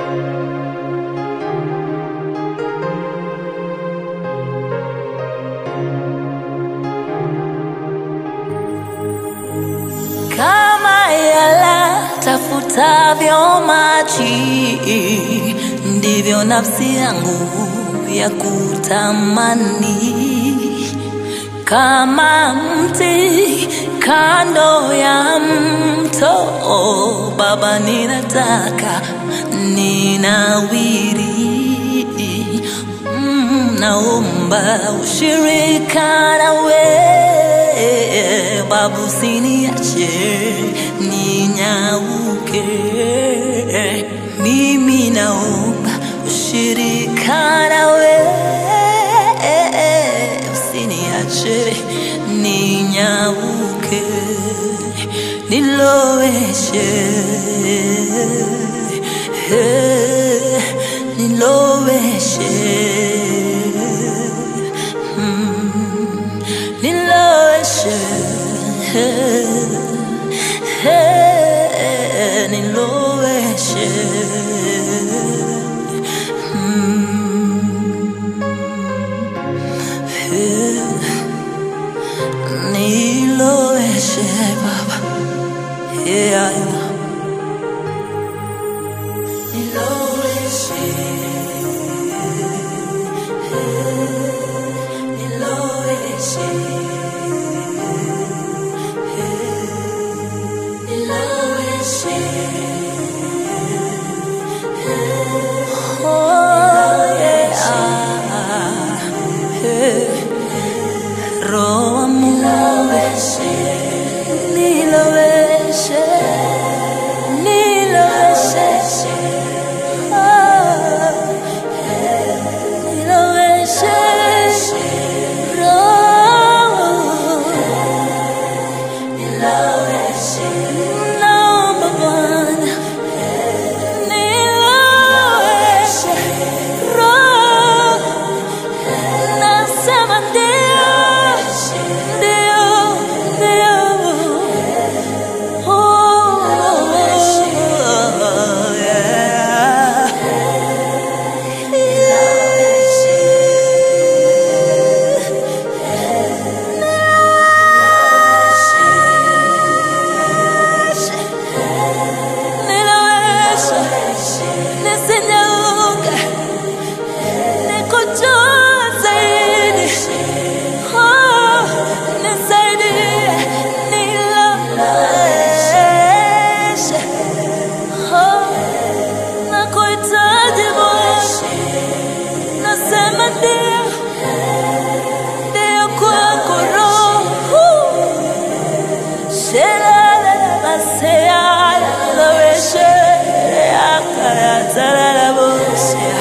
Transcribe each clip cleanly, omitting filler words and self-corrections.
Kama yala tafutavyo maji, ndivyo nafsi yangu ya kutamani. Kama mti kando ya mto, Baba ninataka ninawiri. Naomba ushirika nawe, Baba usiniache ninyauke. Mimi naomba ushirika nawe, usiniache ninyauke. Niloweshe, niloweshe, niloweshe, niloweshe, niloweshe Baba, yeah, niloweshe, niloweshe, niloweshe, oh yeah, Roho niloweshe, niloweshe, niloweshe, niloweshe, Roho niloweshe, naomba Bwana niloweshe, Roho nasema ndio, ndio, ndio, oh yeah, niloweshe, nisinyauke, nikujue zaidi, oh, nisaidie, niloweshe, oh, nakuhitaji Bwana, nasema ndio, ndio kwako Roho, shelala masea, niloweshe, akayatala bosia,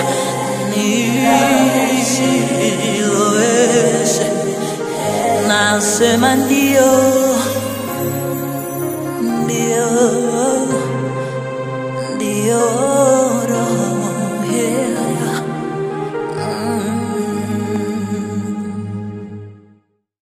niloweshe, nasema ndio.